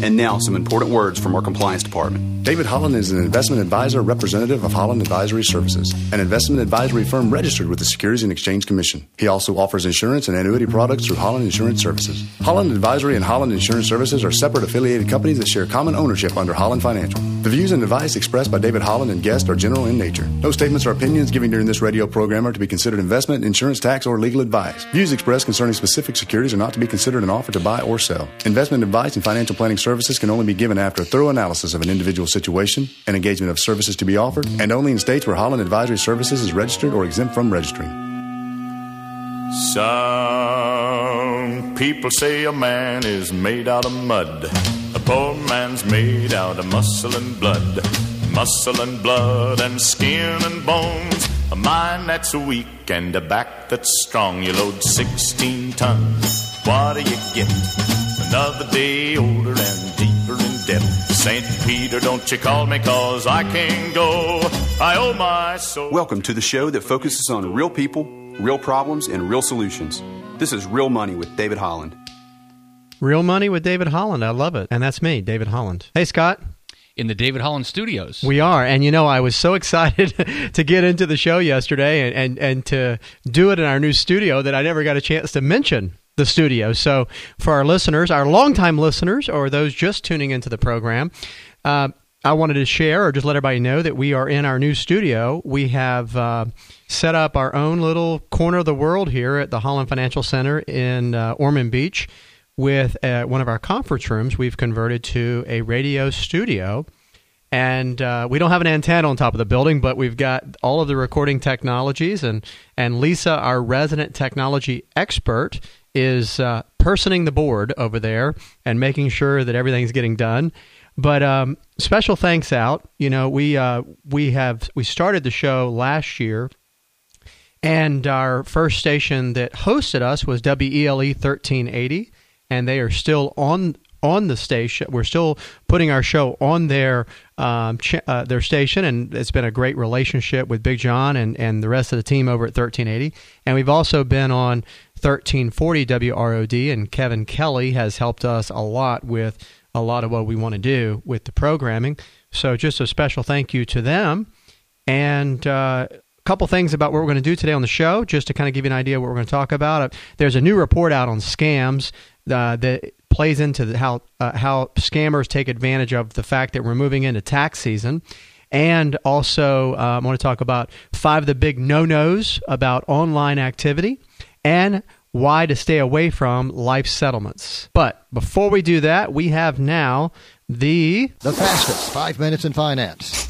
And now some important words from our compliance department. David Holland is an investment advisor representative of Holland Advisory Services, an investment advisory firm registered with the Securities and Exchange Commission. He also offers insurance and annuity products through Holland Insurance Services. Holland Advisory and Holland Insurance Services are separate affiliated companies that share common ownership under Holland Financial. The views and advice expressed by David Holland and guests are general in nature. No statements or opinions given during this radio program are to be considered investment, insurance, tax, or legal advice. Views expressed concerning specific securities are not to be considered an offer to buy or sell. Investment advice and financial planning services can only be given after a thorough analysis of an individual situation and engagement of services to be offered, and only in states where Holland Advisory Services is registered or exempt from registering. Some people say a man is made out of mud. A poor man's made out of muscle and blood. Muscle and blood and skin and bones. A mind that's weak and a back that's strong. You load 16 tons. What do you get? Another day older and deeper in debt. St. Peter, don't you call me, 'cause I can't go. I owe my soul. Welcome to the show that focuses on real people, real problems, and real solutions. This is Real Money with David Holland. Real Money with David Holland. I love it. And that's me, David Holland. Hey, Scott. In the David Holland studios. We are. And, you know, I was so excited to get into the show yesterday and to do it in our new studio that I never got a chance to mention the studio. So for our listeners, our longtime listeners, or those just tuning into the program, I wanted to share or just let everybody know that we are in our new studio. We have set up our own little corner of the world here at the Holland Financial Center in Ormond Beach. With one of our conference rooms, we've converted to a radio studio. And we don't have an antenna on top of the building, but we've got all of the recording technologies. And Lisa, our resident technology expert, is personing the board over there and making sure that everything's getting done. But special thanks out. You know, we started the show last year, and our first station that hosted us was WELE 1380, and they are still on the station. We're still putting our show on their station, and it's been a great relationship with Big John and the rest of the team over at 1380. And we've also been on 1340 WROD, and Kevin Kelly has helped us a lot with a lot of what we want to do with the programming. So just a special thank you to them. And a couple things about what we're going to do today on the show, just to kind of give you an idea of what we're going to talk about. There's a new report out on scams that plays into how scammers take advantage of the fact that we're moving into tax season. And also, I want to talk about 5 of the big no-nos about online activity and why to stay away from life settlements. But before we do that, we have now the fastest 5 minutes in finance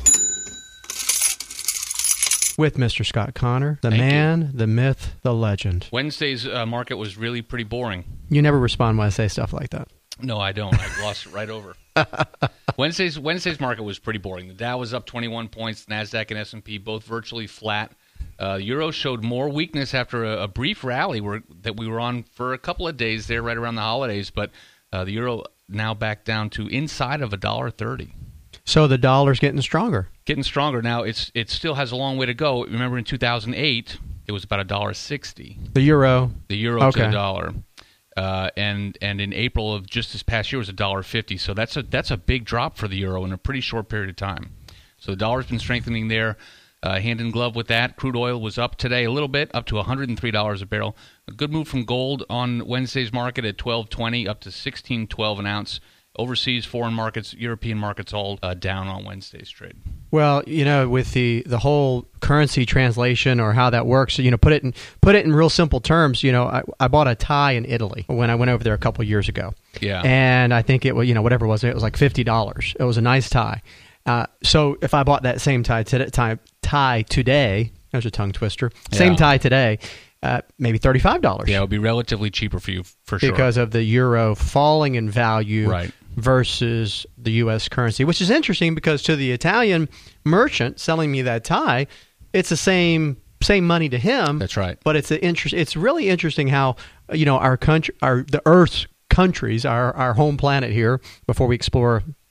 with Mr. Scott Connor, the man, the myth, the legend. Wednesday's market was really pretty boring. You never respond when I say stuff like that. No, I don't. I glossed it right over. Wednesday's market was pretty boring. The Dow was up 21 points. NASDAQ and S&P both virtually flat. Euro showed more weakness after a brief rally that we were on for a couple of days there right around the holidays. But the Euro now back down to inside of $1.30. So the dollar's getting stronger. Getting stronger. Now, it still has a long way to go. Remember, in 2008, it was about $1.60. The euro. The euro to the dollar. And in April of just this past year was $1.50. So that's a big drop for the euro in a pretty short period of time. So the dollar's been strengthening there. Hand in glove with that. Crude oil was up today a little bit, up to $103 a barrel. A good move from gold on Wednesday's market at $12.20, up to $16.12 an ounce. Overseas, foreign markets, European markets all down on Wednesday's trade. Well, you know, with the whole currency translation or how that works, you know, put it in real simple terms. You know, I bought a tie in Italy when I went over there a couple of years ago. Yeah. And I think it was, you know, whatever it was like $50. It was a nice tie. So if I bought that same tie today, there's a tongue twister. Same tie today. Maybe $35. Yeah, it would be relatively cheaper for you, for sure. Because of the euro falling in value right. versus the U.S. currency, which is interesting because to the Italian merchant selling me that tie, it's the same money to him. That's right. But it's really interesting how, you know, our country, the Earth's countries, our home planet here, before we explore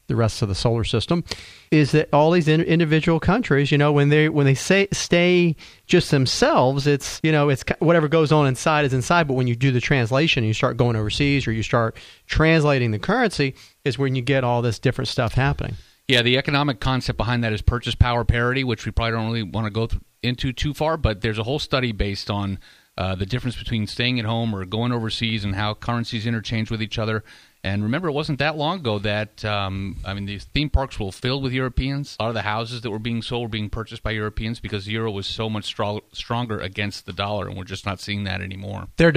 the rest of the solar system, is that all these individual countries, when they stay just themselves, it's whatever goes on inside is inside. But when you do the translation, you start going overseas, or you start translating the currency, is when you get all this different stuff happening. Yeah, the economic concept behind that is purchase power parity, which we probably don't really want to go into too far, but there's a whole study based on the difference between staying at home or going overseas and how currencies interchange with each other. And remember, it wasn't that long ago that, these theme parks were filled with Europeans. A lot of the houses that were being sold were being purchased by Europeans because the euro was so much stronger against the dollar, and we're just not seeing that anymore. Their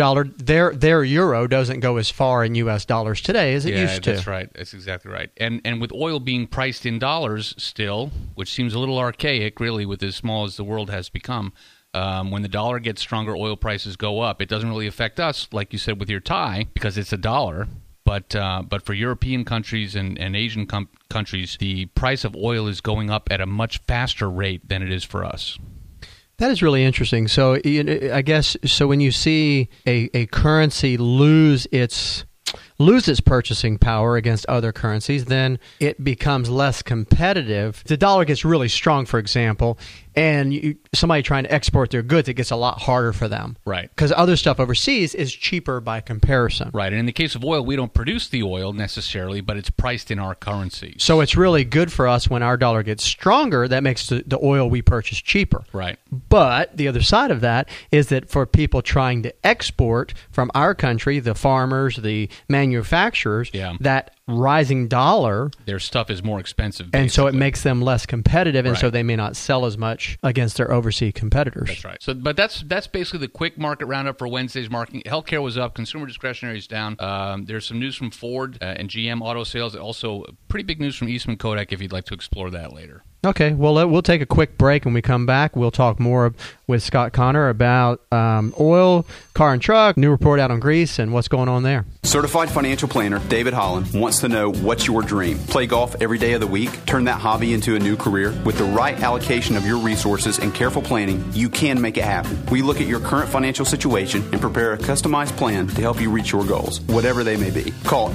euro doesn't go as far in U.S. dollars today as it used to. Yeah, that's right. That's exactly right. And with oil being priced in dollars still, which seems a little archaic, really, with as small as the world has become, when the dollar gets stronger, oil prices go up. It doesn't really affect us, like you said, with your Thai, because it's a dollar. But for European countries and Asian countries, the price of oil is going up at a much faster rate than it is for us. That is really interesting. So I guess when you see a currency lose its purchasing power against other currencies, then it becomes less competitive. The dollar gets really strong, for example, and somebody trying to export their goods, it gets a lot harder for them. Right. Because other stuff overseas is cheaper by comparison. Right. And in the case of oil, we don't produce the oil necessarily, but it's priced in our currency. So it's really good for us when our dollar gets stronger. That makes the oil we purchase cheaper. Right. But the other side of that is that for people trying to export from our country, the farmers, the manufacturers, that rising dollar, their stuff is more expensive, basically. And so it makes them less competitive, and right. so they may not sell as much against their overseas competitors. That's right. So, but that's basically the quick market roundup for Wednesday's market. Healthcare was up, consumer discretionary is down. There's some news from Ford and GM auto sales. Also, pretty big news from Eastman Kodak. If you'd like to explore that later. Okay, well, we'll take a quick break. When we come back, we'll talk more with Scott Connor about oil, car and truck, new report out on Greece, and what's going on there. Certified financial planner David Holland wants to know what's your dream. Play golf every day of the week? Turn that hobby into a new career? With the right allocation of your resources and careful planning, you can make it happen. We look at your current financial situation and prepare a customized plan to help you reach your goals, whatever they may be. Call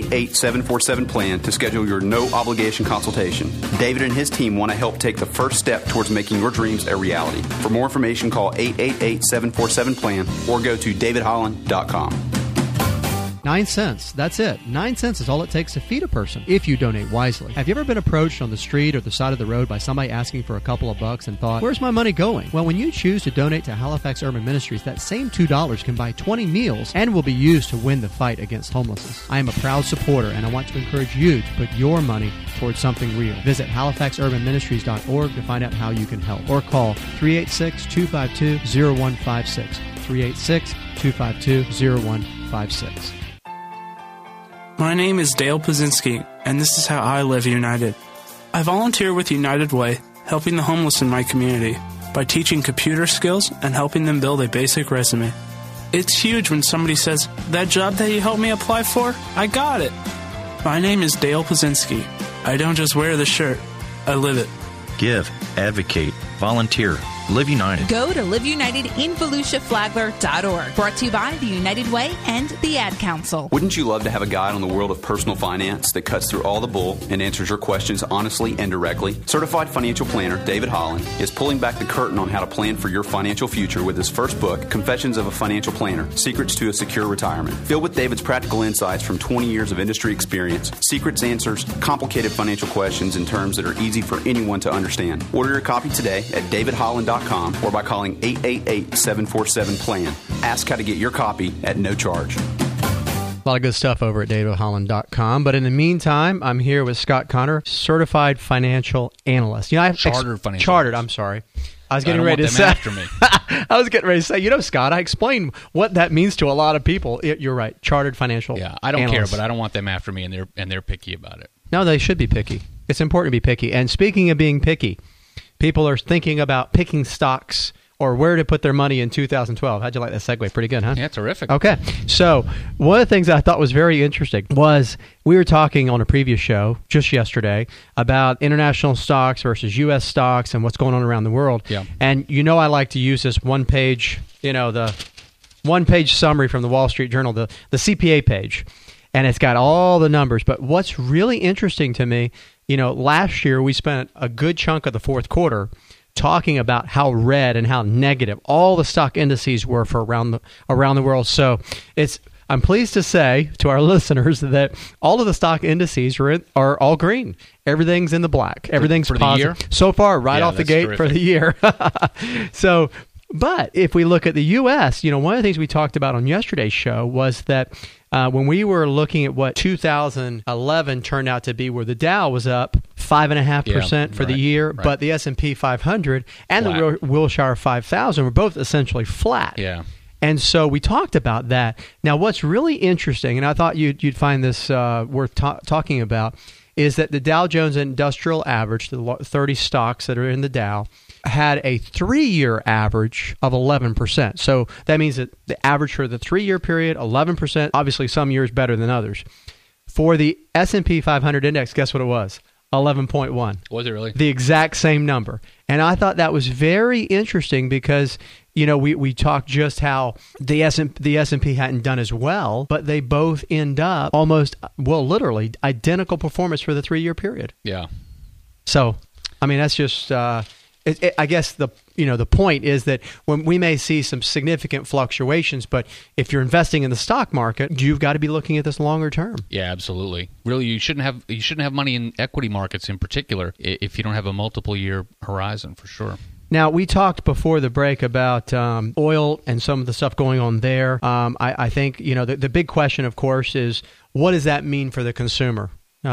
888-747-PLAN to schedule your no-obligation consultation. David and his team want to help take the first step towards making your dreams a reality. For more information, call 888-747-PLAN or go to davidholland.com. 9 cents. That's it. 9 cents is all it takes to feed a person if you donate wisely. Have you ever been approached on the street or the side of the road by somebody asking for a couple of bucks and thought, where's my money going? Well, when you choose to donate to Halifax Urban Ministries, that same $2 can buy 20 meals and will be used to win the fight against homelessness. I am a proud supporter, and I want to encourage you to put your money towards something real. Visit halifaxurbanministries.org to find out how you can help, or call 386-252-0156. 386-252-0156. My name is Dale Pazinski, and this is how I live United. I volunteer with United Way, helping the homeless in my community by teaching computer skills and helping them build a basic resume. It's huge when somebody says, "That job that you helped me apply for, I got it." My name is Dale Pazinski. I don't just wear the shirt, I live it. Give, advocate, volunteer. Live United. Go to liveunitedinvolusiaflagler.org. Brought to you by the United Way and the Ad Council. Wouldn't you love to have a guide on the world of personal finance that cuts through all the bull and answers your questions honestly and directly? Certified financial planner David Holland is pulling back the curtain on how to plan for your financial future with his first book, Confessions of a Financial Planner, Secrets to a Secure Retirement. Filled with David's practical insights from 20 years of industry experience, Secrets answers complicated financial questions in terms that are easy for anyone to understand. Order your copy today at davidholland.com or by calling 888-747-PLAN. Ask how to get your copy at no charge. A lot of good stuff over at davidholland.com. But in the meantime, I'm here with Scott Connor, certified financial analyst. Chartered financial analyst. analyst. I'm sorry. I was getting ready to say. After me. I was getting ready to say, Scott, I explained what that means to a lot of people. You're right. Chartered financial Yeah, I don't analyst. care, but I don't want them after me, and they're picky about it. No, they should be picky. It's important to be picky. And speaking of being picky, people are thinking about picking stocks or where to put their money in 2012. How'd you like that segue? Pretty good, huh? Yeah, terrific. Okay. So one of the things I thought was very interesting was we were talking on a previous show just yesterday about international stocks versus U.S. stocks and what's going on around the world. Yeah. And I like to use this one-page, the one-page summary from the Wall Street Journal, the CPA page. and it's got all the numbers. But what's really interesting to me, last year we spent a good chunk of the fourth quarter talking about how red and how negative all the stock indices were for around the world. So I'm pleased to say to our listeners that all of the stock indices are all green. Everything's in the black. Everything's for positive. The year? So far, off the gate terrific. for the year. So, but if we look at the U.S., one of the things we talked about on yesterday's show was that when we were looking at what 2011 turned out to be, where the Dow was up 5.5% for the year, but the S&P 500 and flat. the Wilshire 5000 were both essentially flat. Yeah. And so we talked about that. Now, what's really interesting, and I thought you'd find this worth talking about, is that the Dow Jones Industrial Average, the 30 stocks that are in the Dow, had a 3-year average of 11%. So that means that the average for the 3-year period, 11%, obviously some years better than others. For the S&P 500 index, guess what it was? 11.1. Was it really? The exact same number. And I thought that was very interesting because, we talked just how the S&P hadn't done as well, but they both end up almost, literally identical performance for the 3-year period. Yeah. So, that's just, I guess the point is that when we may see some significant fluctuations, but if you're investing in the stock market, you've got to be looking at this longer term. Yeah, absolutely. Really, you shouldn't have money in equity markets in particular if you don't have a multiple year horizon, for sure. Now, we talked before the break about oil and some of the stuff going on there. I think, the big question, of course, is what does that mean for the consumer?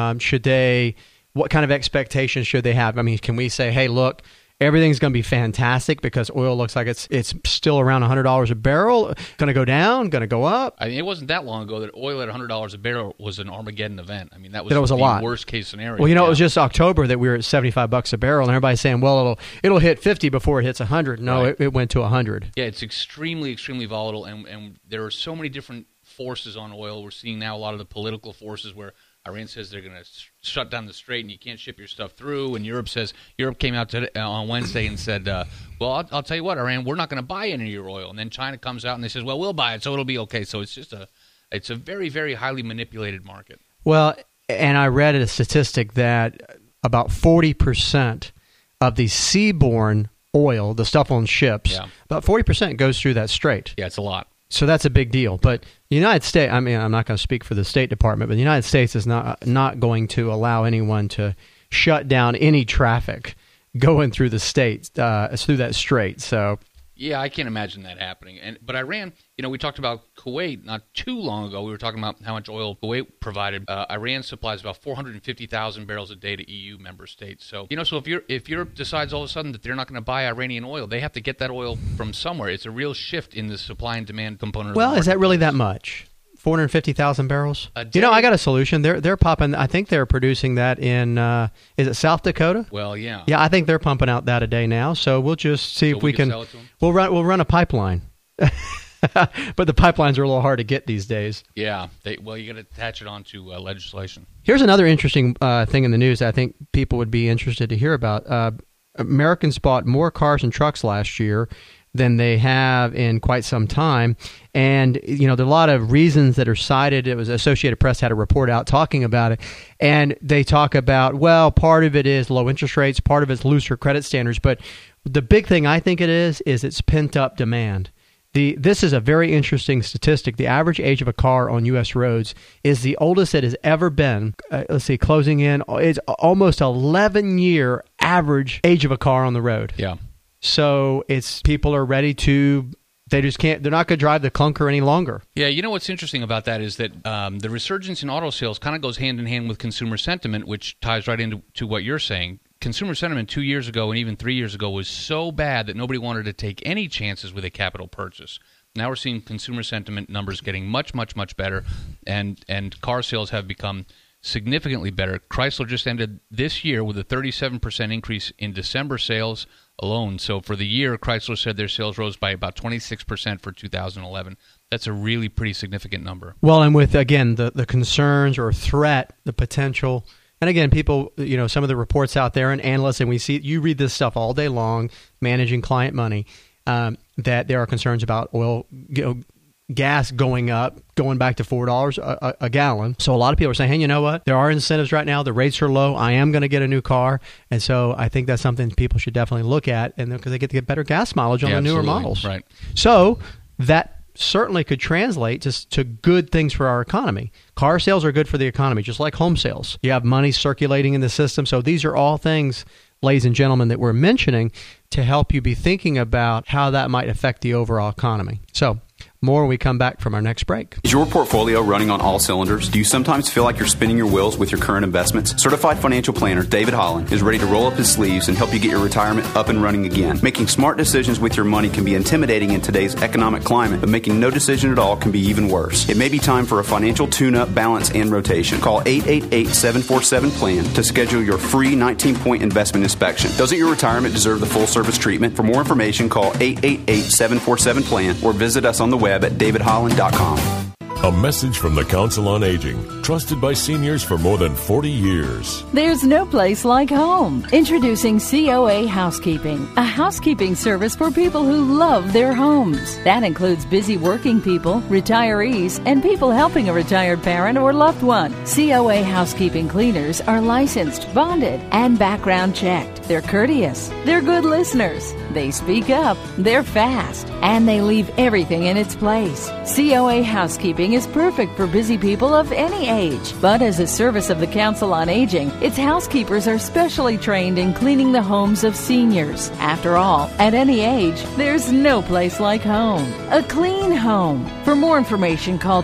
What kind of expectations should they have? Can we say, hey, look, everything's going to be fantastic because oil looks like it's still around $100 a barrel, going to go down, going to go up? It wasn't that long ago that oil at $100 a barrel was an Armageddon event. That was a lot. Worst case scenario. Well, it was just October that we were at $75 a barrel, and everybody's saying, well, it'll hit 50 before it hits 100. No, right. it went to 100. Yeah, it's extremely, extremely volatile, and there are so many different forces on oil. We're seeing now a lot of the political forces where Iran says they're going to shut down the strait and you can't ship your stuff through. And Europe came out on Wednesday and said, well, I'll tell you what, Iran, we're not going to buy any of your oil. And then China comes out and they says, well, we'll buy it, so it'll be okay. So it's a very, very highly manipulated market. Well, and I read a statistic that about 40% of the seaborne oil, the stuff on ships, about 40% goes through that strait. Yeah, it's a lot. So that's a big deal. But the United States, I'm not going to speak for the State Department, but the United States is not going to allow anyone to shut down any traffic going through the states, through that strait. So, yeah, I can't imagine that happening. But Iran, we talked about Kuwait not too long ago. We were talking about how much oil Kuwait provided. Iran supplies about 450,000 barrels a day to EU member states. So, so if Europe decides all of a sudden that they're not going to buy Iranian oil, they have to get that oil from somewhere. It's a real shift in the supply and demand component. Well, is that really that much? 450,000 barrels? A day? I got a solution. They're popping. I think they're producing that in. Is it South Dakota? Well, yeah. Yeah, I think they're pumping out that a day now. So we'll just see if we can. Sell it to them? We'll run a pipeline. But the pipelines are a little hard to get these days. Yeah. You got to attach it onto legislation. Here's another interesting thing in the news that I think people would be interested to hear about. Americans bought more cars and trucks last year than they have in quite some time. And, there are a lot of reasons that are cited. It was Associated Press had a report out talking about it. And they talk about, well, part of it is low interest rates, part of it's looser credit standards. But the big thing I think it is it's pent-up demand. This is a very interesting statistic. The average age of a car on U.S. roads is the oldest it has ever been. Closing in, it's almost 11-year average age of a car on the road. Yeah. So people are ready to, they're not going to drive the clunker any longer. Yeah, what's interesting about that is that the resurgence in auto sales kind of goes hand in hand with consumer sentiment, which ties right into what you're saying. Consumer sentiment 2 years ago and even 3 years ago was so bad that nobody wanted to take any chances with a capital purchase. Now we're seeing consumer sentiment numbers getting much, much, much better, and car sales have become significantly better. Chrysler just ended this year with a 37% increase in December sales alone. So for the year, Chrysler said their sales rose by about 26% for 2011. That's a really pretty significant number. Well, and with, again, the concerns or threat, the potential, and again, people, some of the reports out there and analysts, and you read this stuff all day long, managing client money, that there are concerns about oil gas going up, going back to $4 a gallon. So a lot of people are saying, hey, you know what? There are incentives right now. The rates are low. I am going to get a new car. And so I think that's something people should definitely look at, and because they get to get better gas mileage on the newer models. Right. So that certainly could translate to good things for our economy. Car sales are good for the economy, just like home sales. You have money circulating in the system. So these are all things, ladies and gentlemen, that we're mentioning to help you be thinking about how that might affect the overall economy. So more when we come back from our next break. Is your portfolio running on all cylinders? Do you sometimes feel like you're spinning your wheels with your current investments? Certified financial planner David Holland is ready to roll up his sleeves and help you get your retirement up and running again. Making smart decisions with your money can be intimidating in today's economic climate, but making no decision at all can be even worse. It may be time for a financial tune-up, balance, and rotation. Call 888-747-PLAN to schedule your free 19-point investment inspection. Doesn't your retirement deserve the full-service treatment? For more information, call 888-747-PLAN or visit us on the web at davidholland.com. A message from the Council on Aging, trusted by seniors for more than 40 years. There's no place like home. Introducing COA Housekeeping, a housekeeping service for people who love their homes. That includes busy working people, retirees, and people helping a retired parent or loved one. COA Housekeeping cleaners are licensed, bonded, and background checked. They're courteous. They're good listeners. They speak up. They're fast. And they leave everything in its place. COA Housekeeping is perfect for busy people of any age. But as a service of the Council on Aging, its housekeepers are specially trained in cleaning the homes of seniors. After all, at any age, there's no place like home. A clean home. For more information, call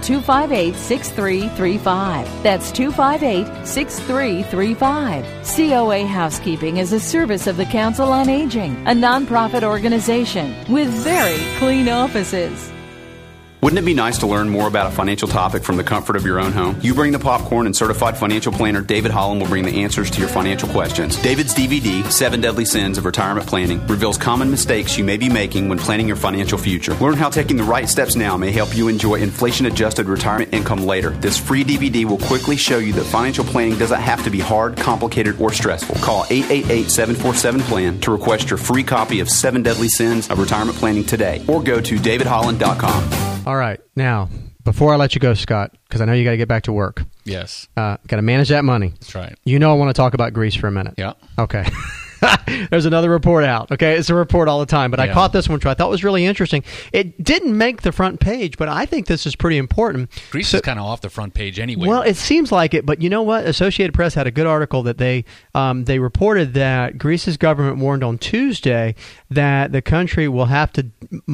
258-6335. That's 258-6335. COA Housekeeping is a service of the Council on Aging, a nonprofit organization with very clean offices. Wouldn't it be nice to learn more about a financial topic from the comfort of your own home? You bring the popcorn, and certified financial planner David Holland will bring the answers to your financial questions. David's DVD, 7 Deadly Sins of Retirement Planning, reveals common mistakes you may be making when planning your financial future. Learn how taking the right steps now may help you enjoy inflation-adjusted retirement income later. This free DVD will quickly show you that financial planning doesn't have to be hard, complicated, or stressful. Call 888-747-PLAN to request your free copy of 7 Deadly Sins of Retirement Planning today, or go to davidholland.com. All right. Now, before I let you go, Scott, because I know you got to get back to work. Yes. Got to manage that money. That's right. You know I want to talk about Greece for a minute. Yeah. Okay. There's another report out. Okay, it's a report all the time, but I caught this one, which I thought was really interesting. It didn't make the front page, but I think this is pretty important. Greece is kind of off the front page anyway. Well, it seems like it, but you know what? Associated Press had a good article that they reported that Greece's government warned on Tuesday that the country will have to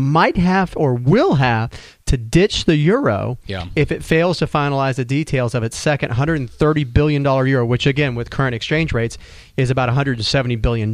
ditch the euro if it fails to finalize the details of its second $130 billion euro, which, again, with current exchange rates, is about $170 billion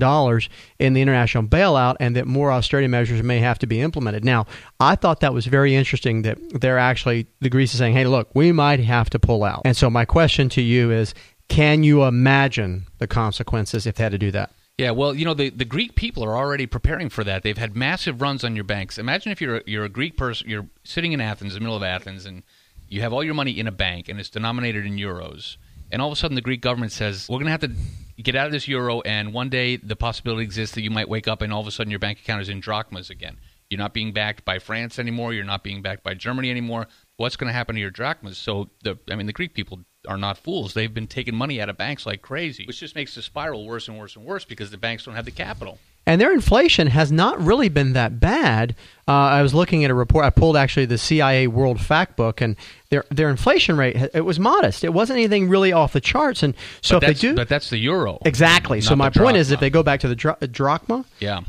in the international bailout, and that more austerity measures may have to be implemented. Now, I thought that was very interesting that the Greece is saying, hey, look, we might have to pull out. And so my question to you is, can you imagine the consequences if they had to do that? Yeah, well, you know, the Greek people are already preparing for that. They've had massive runs on your banks. Imagine if you're a Greek person, you're sitting in Athens, in the middle of Athens, and you have all your money in a bank, and it's denominated in euros. And all of a sudden, the Greek government says, we're going to have to get out of this euro, and one day the possibility exists that you might wake up and all of a sudden your bank account is in drachmas again. You're not being backed by France anymore. You're not being backed by Germany anymore. What's going to happen to your drachmas? So, the Greek people are not fools. They've been taking money out of banks like crazy, which just makes the spiral worse and worse and worse because the banks don't have the capital. And their inflation has not really been that bad. I was looking at a report. I pulled actually the CIA World Factbook, and their inflation rate, it was modest. It wasn't anything really off the charts. And so but that's the euro. Exactly. So my point is, if they go back to the drachma,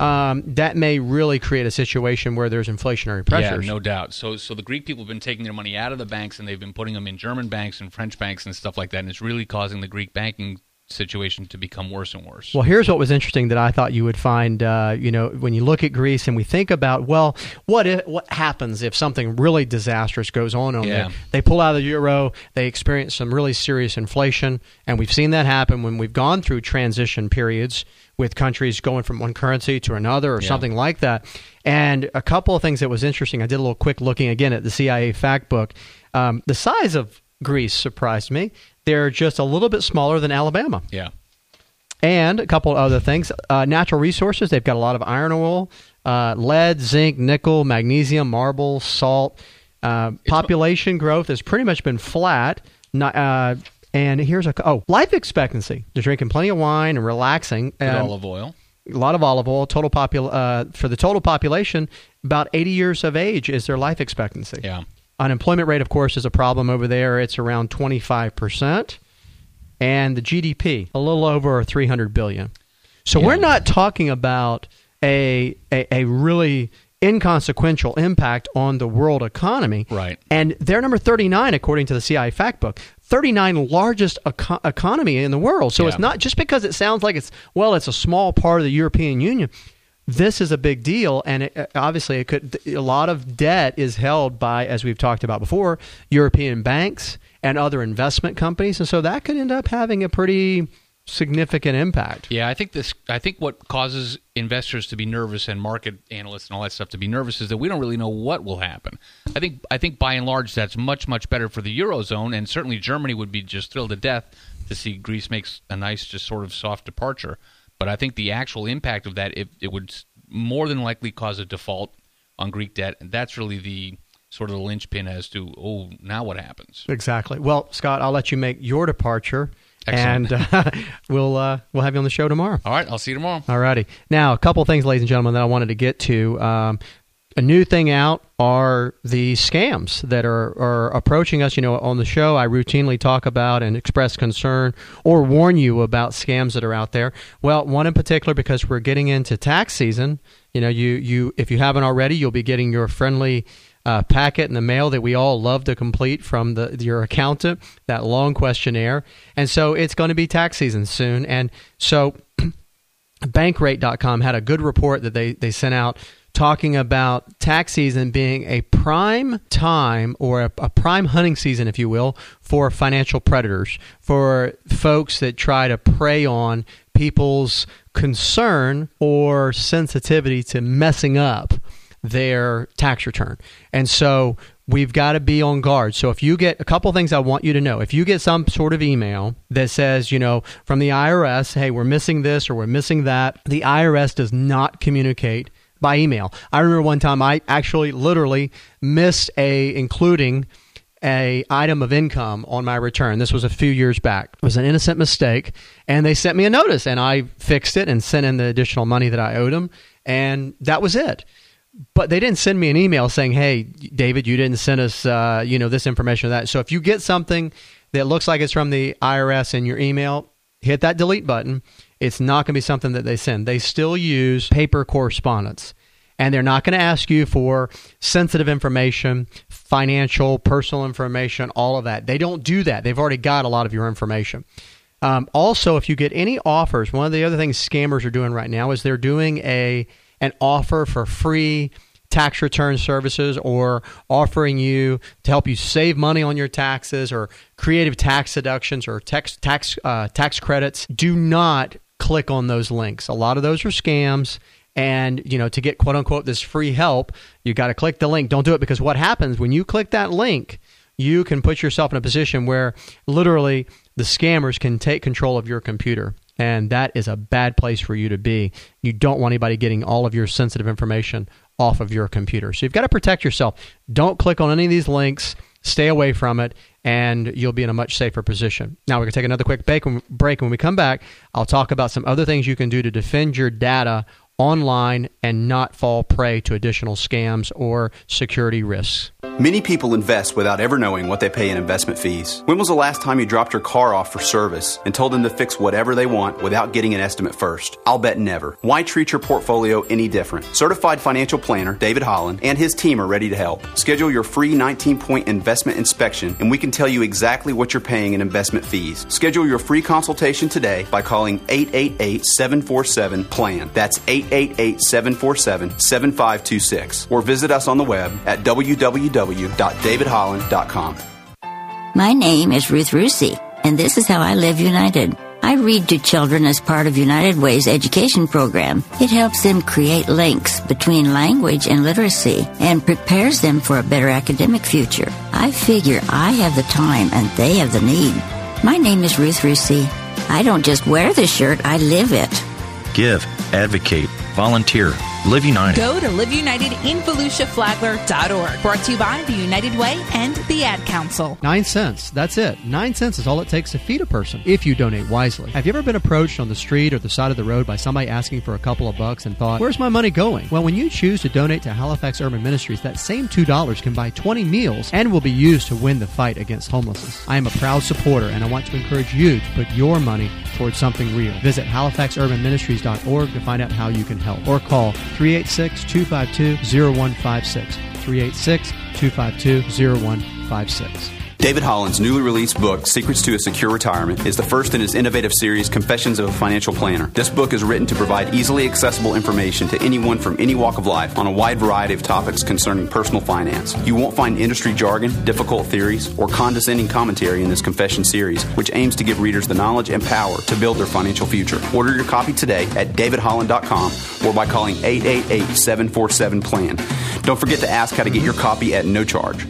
that may really create a situation where there's inflationary pressures. Yeah, no doubt. So the Greek people have been taking their money out of the banks, and they've been putting them in German banks and French banks and stuff like that, and it's really causing the Greek banking situation to become worse and worse. Well, here's what was interesting that I thought you would find, when you look at Greece and we think about, well, what happens if something really disastrous goes on there? They pull out of the euro, they experience some really serious inflation, and we've seen that happen when we've gone through transition periods with countries going from one currency to another or something like that. And a couple of things that was interesting, I did a little quick looking again at the CIA fact book. The size of Greece surprised me. They're just a little bit smaller than Alabama. Yeah. And a couple of other things. Natural resources, they've got a lot of iron ore, lead, zinc, nickel, magnesium, marble, salt. Population growth has pretty much been flat. And here's life expectancy. They're drinking plenty of wine and relaxing. Olive oil. A lot of olive oil. For the total population, about 80 years of age is their life expectancy. Yeah. Unemployment rate, of course, is a problem over there. It's around 25%. And the GDP, a little over $300 billion. So we're not talking about a really inconsequential impact on the world economy. Right. And they're number 39, according to the CI Factbook. 39 largest economy in the world. So it's not just because it sounds like it's a small part of the European Union. This is a big deal, and obviously a lot of debt is held by, as we've talked about before, European banks and other investment companies, and so that could end up having a pretty significant impact. Yeah, I think what causes investors to be nervous and market analysts and all that stuff to be nervous is that we don't really know what will happen. I think by and large that's much, much better for the Eurozone, and certainly Germany would be just thrilled to death to see Greece makes a nice, just sort of soft departure. But I think the actual impact of that, it would more than likely cause a default on Greek debt, and that's really the sort of the linchpin as to, now what happens? Exactly. Well, Scott, I'll let you make your departure. Excellent. And we'll have you on the show tomorrow. All right, I'll see you tomorrow. All righty. Now, a couple things, ladies and gentlemen, that I wanted to get to. A new thing out are the scams that are approaching us. On the show, I routinely talk about and express concern or warn you about scams that are out there. Well, one in particular, because we're getting into tax season. You if you haven't already, you'll be getting your friendly packet in the mail that we all love to complete from your accountant, that long questionnaire. And so it's going to be tax season soon. And so Bankrate.com had a good report that they sent out talking about tax season being a prime time, or a prime hunting season, if you will, for financial predators, for folks that try to prey on people's concern or sensitivity to messing up their tax return. And so we've got to be on guard. So if you get a couple things I want you to know, if you get some sort of email that says, from the IRS, hey, we're missing this or we're missing that, the IRS does not communicate by email. I remember one time I actually literally missed including a item of income on my return. This was a few years back. It was an innocent mistake, and they sent me a notice, and I fixed it and sent in the additional money that I owed them, and that was it. But they didn't send me an email saying, hey, David, you didn't send us this information or that. So if you get something that looks like it's from the IRS in your email, hit that delete button. It's not going to be something that they send. They still use paper correspondence, and they're not going to ask you for sensitive information, financial, personal information, all of that. They don't do that. They've already got a lot of your information. Also, if you get any offers, one of the other things scammers are doing right now is they're doing an offer for free tax return services, or offering you to help you save money on your taxes, or creative tax deductions, or tax credits. Do not click on those links. A lot of those are scams. And, to get, quote unquote, this free help, you got to click the link. Don't do it, because what happens when you click that link, you can put yourself in a position where literally the scammers can take control of your computer. And that is a bad place for you to be. You don't want anybody getting all of your sensitive information off of your computer. So you've got to protect yourself. Don't click on any of these links. Stay away from it, and you'll be in a much safer position. Now, we're going to take another quick break. When we come back, I'll talk about some other things you can do to defend your data online and not fall prey to additional scams or security risks. Many people invest without ever knowing what they pay in investment fees. When was the last time you dropped your car off for service and told them to fix whatever they want without getting an estimate first? I'll bet never. Why treat your portfolio any different? Certified financial planner David Holland and his team are ready to help. Schedule your free 19-point investment inspection, and we can tell you exactly what you're paying in investment fees. Schedule your free consultation today by calling 888-747-PLAN. That's 888-747-7526. Or visit us on the web at www.davidholland.com. My name is Ruth Rusi, and this is how I live United. I read to children as part of United Way's education program. It helps them create links between language and literacy and prepares them for a better academic future. I figure I have the time and they have the need. My name is Ruth Rusi. I don't just wear the shirt, I live it. Give, advocate, volunteer. Live United. Go to liveunitedinvolusiaflagler.org. Brought to you by the United Way and the Ad Council. 9 cents. That's it. 9 cents is all it takes to feed a person if you donate wisely. Have you ever been approached on the street or the side of the road by somebody asking for a couple of bucks and thought, where's my money going? Well, when you choose to donate to Halifax Urban Ministries, that same $2 can buy 20 meals and will be used to win the fight against homelessness. I am a proud supporter, and I want to encourage you to put your money towards something real. Visit halifaxurbanministries.org to find out how you can help, or call 386-252-0156. 386-252-0156. David Holland's newly released book, Secrets to a Secure Retirement, is the first in his innovative series, Confessions of a Financial Planner. This book is written to provide easily accessible information to anyone from any walk of life on a wide variety of topics concerning personal finance. You won't find industry jargon, difficult theories, or condescending commentary in this Confession series, which aims to give readers the knowledge and power to build their financial future. Order your copy today at davidholland.com or by calling 888-747-PLAN. Don't forget to ask how to get your copy at no charge.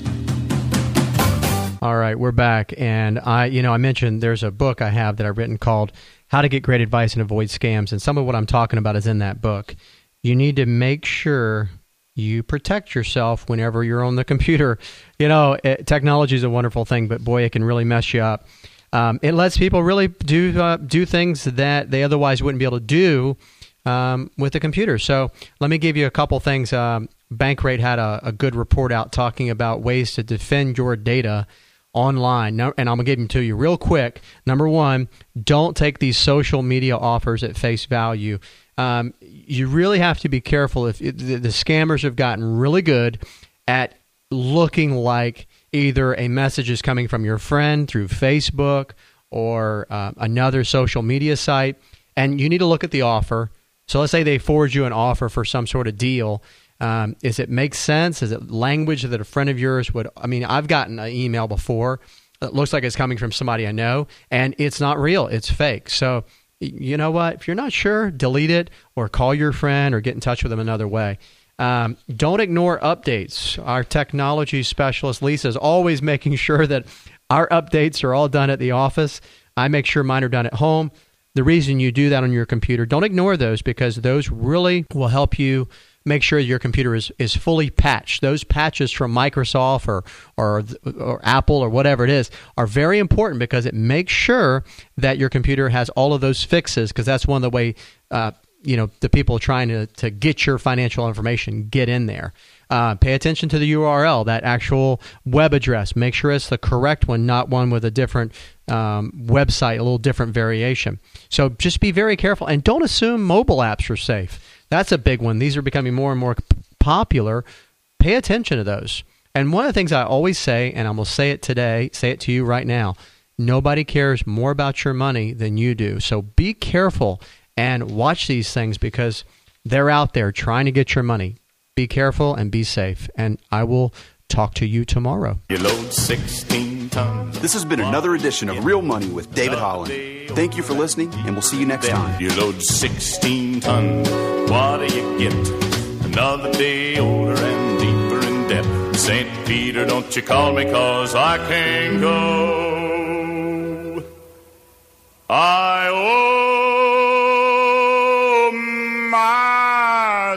All right, we're back, and I mentioned there's a book I have that I've written called How to Get Great Advice and Avoid Scams, and some of what I'm talking about is in that book. You need to make sure you protect yourself whenever you're on the computer. Technology is a wonderful thing, but boy, it can really mess you up. It lets people really do things that they otherwise wouldn't be able to do with the computer. So let me give you a couple things. Bankrate had a good report out talking about ways to defend your data online. And I'm going to give them to you real quick. Number one, don't take these social media offers at face value. You really have to be careful. If the scammers have gotten really good at looking like either a message is coming from your friend through Facebook or another social media site, and you need to look at the offer. So let's say they forward you an offer for some sort of deal. Does it make sense? Is it language that a friend of yours would? I mean, I've gotten an email before that looks like it's coming from somebody I know, and it's not real. It's fake. So you know what? If you're not sure, delete it or call your friend or get in touch with them another way. Don't ignore updates. Our technology specialist, Lisa, is always making sure that our updates are all done at the office. I make sure mine are done at home. The reason you do that on your computer, don't ignore those, because those really will help you make sure your computer is fully patched. Those patches from Microsoft or Apple or whatever it is are very important, because it makes sure that your computer has all of those fixes, because that's one of the way the people trying to get your financial information get in there. Pay attention to the URL, that actual web address. Make sure it's the correct one, not one with a different website, a little different variation. So just be very careful, and don't assume mobile apps are safe. That's a big one. These are becoming more and more popular. Pay attention to those. And one of the things I always say, and I'm going to say it today, say it to you right now, nobody cares more about your money than you do. So be careful and watch these things, because they're out there trying to get your money. Be careful and be safe. And I will talk to you tomorrow. You load 16 tons. This has been another edition of Real Money with David Holland. Thank you for listening, and we'll see you next time. You load 16 tons. What do you get? Another day older and deeper in debt. St. Peter, don't you call me, 'cause I can't go. I owe my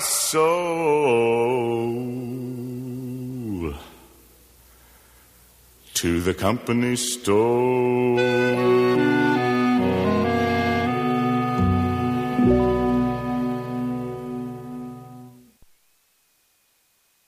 soul to the company store.